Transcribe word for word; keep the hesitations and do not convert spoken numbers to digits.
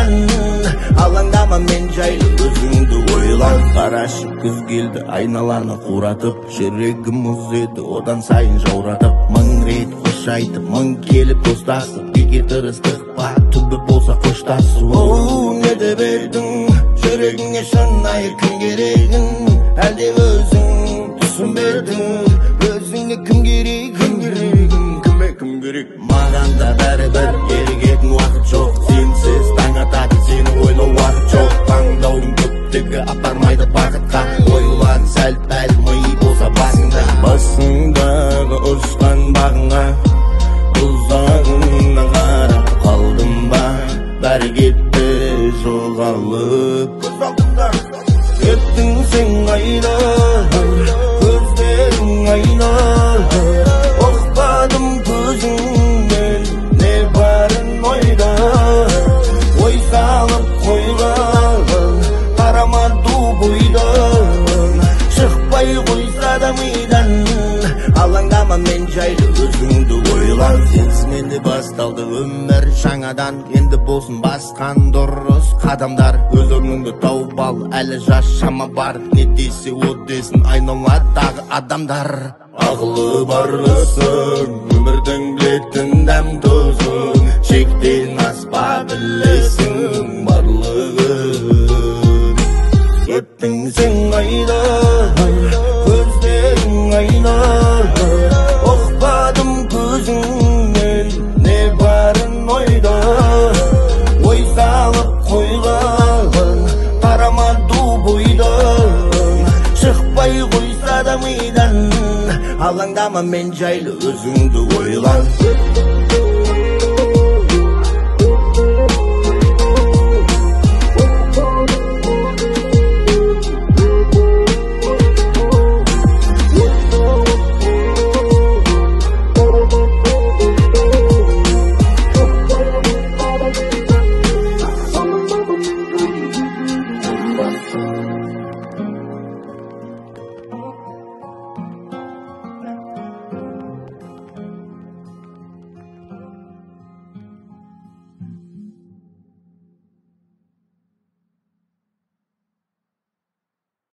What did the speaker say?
meydan. Алаңдама мен жайлы өзіңді ойла. Қарашы күз келді айналаны қуратып, жүрегім мұз еді одан сайын жауратып. Мың рет қош айтып, мың келіп достасып, бекер тырыстық па түбі болса қоштасу. Оу, не деп едің жүрегіңе шынайы кім керегін, әлде өзің түсінбедің өзіңе кім керек, кім керегін, кімге кім керек. Маған да бәрібір ерігетін уақыт жоқ, сенсіз таң атады сені ойлау уақыт жоқ. Таңдаудың көптігі апармайды бақытқа, ойлан сәл-пәл ми болса басыңда. Басыңдағы ұшқан бағыңа ұзағыңнан қарап қалдым ба, бәрі кетті жоғалып. Кеттің сен қайда, көздерің айна, ұқпадым көзіңнен не барын ойда. Ой салып қойған қарамады бойдан, шықпай қойса да мидан. Алаңдама мен жайлы өзіңді ойла. Сенсіз менде басталды өмір жаңадан, енді болсын басқан дұрыс қадамдар. Өз орныңды тауып ал, әлі жас шама бар, не десе о десін айналадағы адамдар. Ақылы барлысың, өмірдің білетін дәм тұзын, шектен аспа білесің барлығын. Кеттің сен қайда, көздерің айна, ұқпадым көзіңнен не барын ойда. Ой салып қойған қарамады бойдан, шықпай қойса да мидан. Алаңдама мен жайлы өзіңді ойла.